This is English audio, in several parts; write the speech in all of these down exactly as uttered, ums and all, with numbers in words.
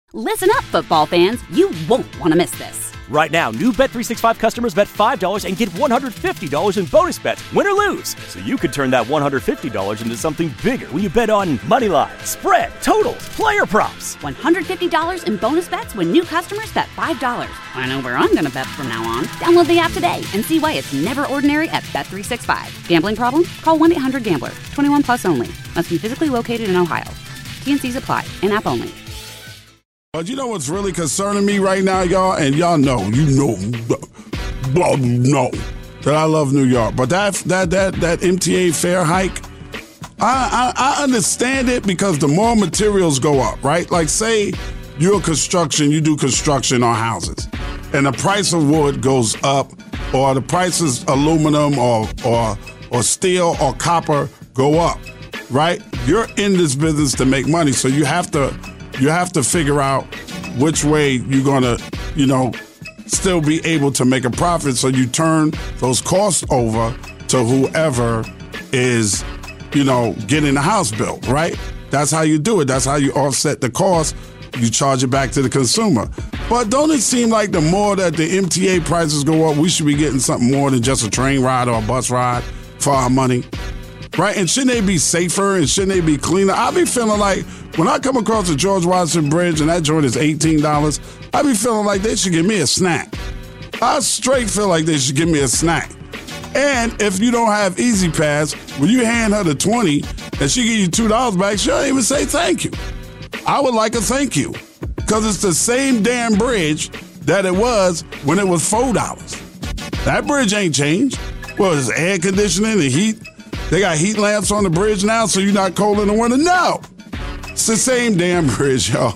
Listen up, football fans. You won't want to miss this. Right now, new Bet three sixty-five customers bet five dollars and get one hundred fifty dollars in bonus bets, win or lose. So you could turn that one hundred fifty dollars into something bigger when you bet on money line, spread, totals, player props. one hundred fifty dollars in bonus bets when new customers bet five dollars. I know where I'm going to bet from now on. Download the app today and see why it's never ordinary at Bet three sixty-five. Gambling problem? Call one eight hundred gambler. twenty-one plus only. Must be physically located in Ohio. T N Cs apply. In-app only. But you know what's really concerning me right now, y'all? And y'all know, you know, well, know that I love New York. But that that that that M T A fare hike, I, I I understand it because the more materials go up, right? Like say you're construction, you do construction on houses, and the price of wood goes up, or the price of aluminum or or or steel or copper go up, right? You're in this business to make money, so you have to. You have to figure out which way you're going to, you know, still be able to make a profit. So you turn those costs over to whoever is, you know, getting the house built, right? That's how you do it. That's how you offset the cost. You charge it back to the consumer. But don't it seem like the more that the M T A prices go up, we should be getting something more than just a train ride or a bus ride for our money? Right? And shouldn't they be safer and shouldn't they be cleaner? I be feeling like when I come across the George Washington Bridge and that joint is eighteen dollars, I be feeling like they should give me a snack. I straight feel like they should give me a snack. And if you don't have Easy Pass, when you hand her the twenty and she give you two dollars back, she don't even say thank you. I would like a thank you because it's the same damn bridge that it was when it was four dollars. That bridge ain't changed. Well, it's air conditioning and heat. They got heat lamps on the bridge now, so you're not cold in the winter. No, it's the same damn bridge, y'all.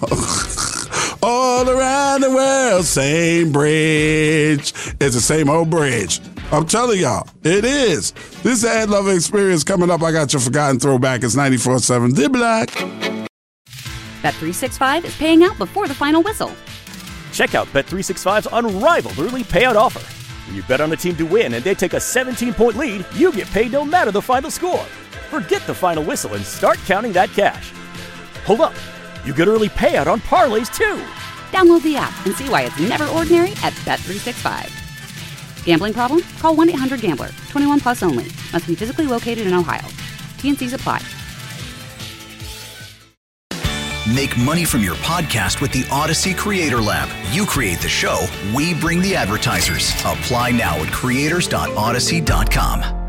All around the world, same bridge. It's the same old bridge. I'm telling y'all, it is. This Ad Love Experience coming up. I got your forgotten throwback. It's ninety-four point seven The Black. Bet three sixty-five is paying out before the final whistle. Check out Bet three sixty-five's unrivaled early payout offer. When you bet on a team to win and they take a seventeen-point lead, you get paid no matter the final score. Forget the final whistle and start counting that cash. Hold up. You get early payout on parlays, too. Download the app and see why it's never ordinary at Bet three sixty-five. Gambling problem? Call one eight hundred gambler. twenty-one plus only. Must be physically located in Ohio. T N Cs apply. Make money from your podcast with the Odyssey Creator Lab. You create the show, we bring the advertisers. Apply now at creators dot odyssey dot com.